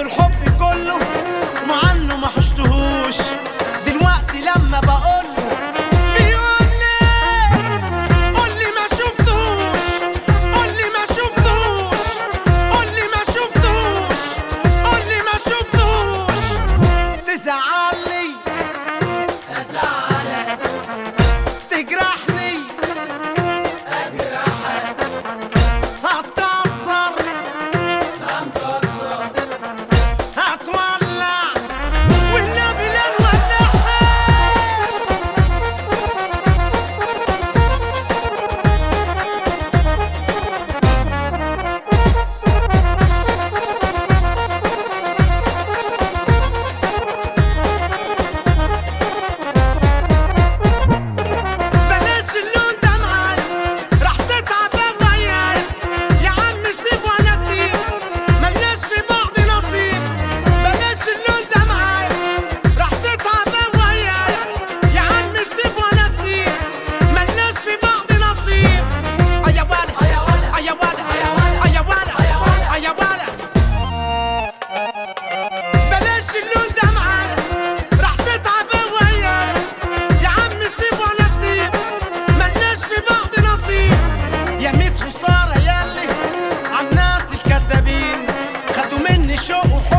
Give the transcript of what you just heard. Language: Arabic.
الحب كله ومع انه ما حشتهوش، دلوقتي لما بقوله بيقول لي قول لي ما شفتهوش، قول لي ما شفتهوش، قول لي ما شفتهوش، قول لي ما شفتهوش. تزعلني ازعلك، تجرحني اجرحك، هتكسر هنكسر، هتولع والنبي لا نولعها. بلاش اللون ده معايا، راح تتعب ويايا يا عم، سيب وانا اسيب، ملناش في بعض نصيب. بلاش اللون ده معايا، راح تتعب ويايا يا عم، سيب وانا اسيب، ملناش في بعض نصيب. يا ولا يا ولا يا ولا يا ولا يا ولا، بلاش اللون ده معايا، راح تتعب ويايا يا عم، سيب وانا اسيب، ملناش في بعض نصيب. يا ميت خسارة ياللي عالناس الكدابين، خدوا مني شوق وحب